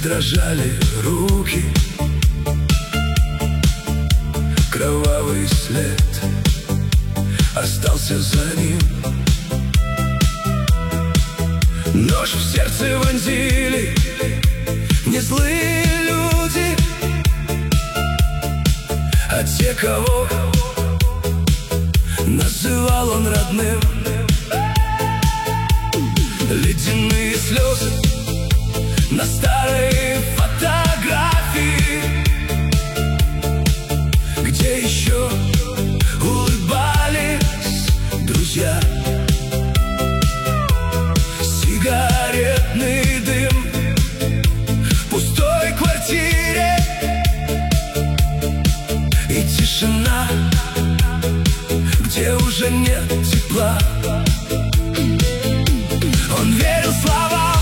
дрожали руки, кровавый след остался за ним. Нож в сердце вонзили не злые люди, а те, кого называл он родным. Ледяные слезы на старой фотографии, где еще улыбались друзья. Сигаретный дым в пустой квартире и тишина, где уже нет тепла. Он верил словам,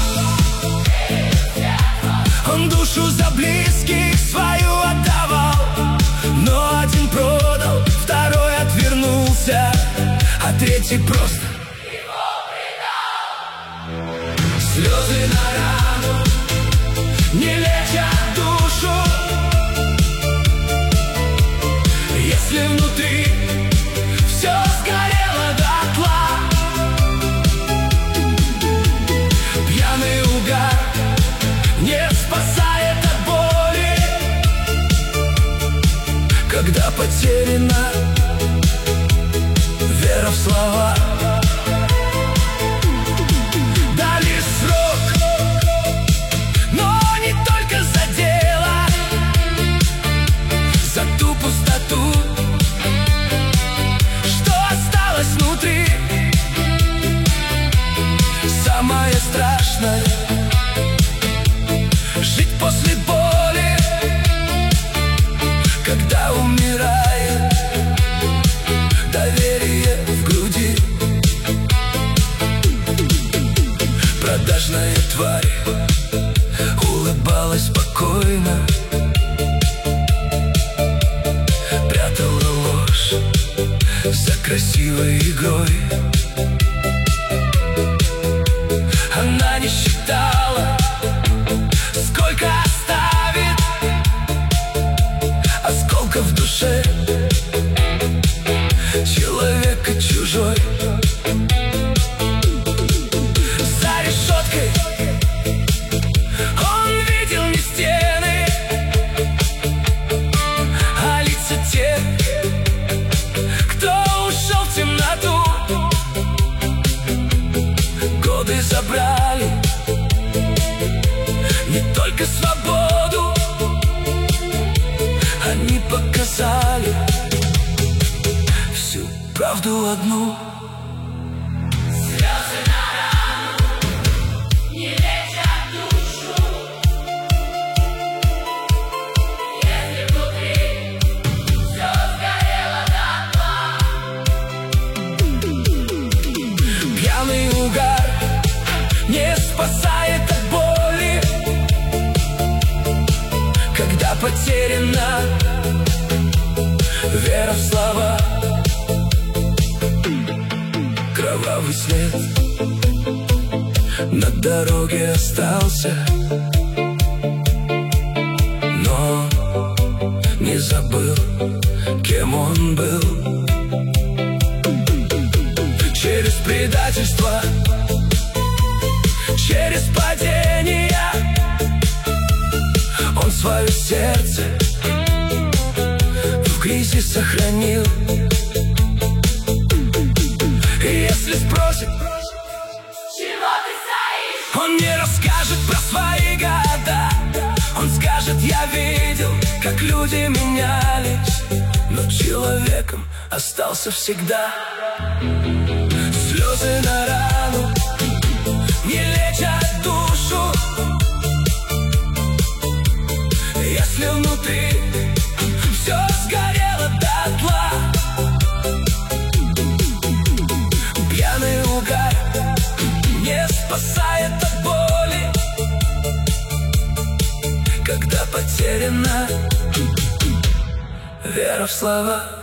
он душу за близких свою отдавал, но один продал, второй отвернулся, а третий просто его предал. Слезы на рану не лечат душу, если внутри все сгорело дотла. Пьяный угар не спасает от боли, когда потеряна вера в слова. Дали срок, но не только за дело, за ту пустоту, что осталось внутри. Самое страшное — жить после боли, когда умирает доверие в груди. Продажная тварь улыбалась спокойно, прятала ложь за красивой игрой. Она не считала, сколько оставит осколков в душе человека чужой. За решеткой он видел не стены, а лица тех, кто ушел в темноту. Годы забрали не только свободу, они показали всю правду одну. Слезы на рану не лечат душу, если внутри все сгорело дотла. Пьяный угар не спасает от боли, когда потеряна вера в слова. Кровавый след на дороге остался, но не забыл, кем он был. Через предательство, через падения он свое сердце в грязи сохранил. И если спросит, Чего ты стоишь? он не расскажет про свои года. Он скажет: я видел, как люди менялись, но человеком остался всегда. Слезы на рану не лечат душу, если внутри все сгорело дотла. Пьяный угар не спасает от боли, когда потеряна вера в слова.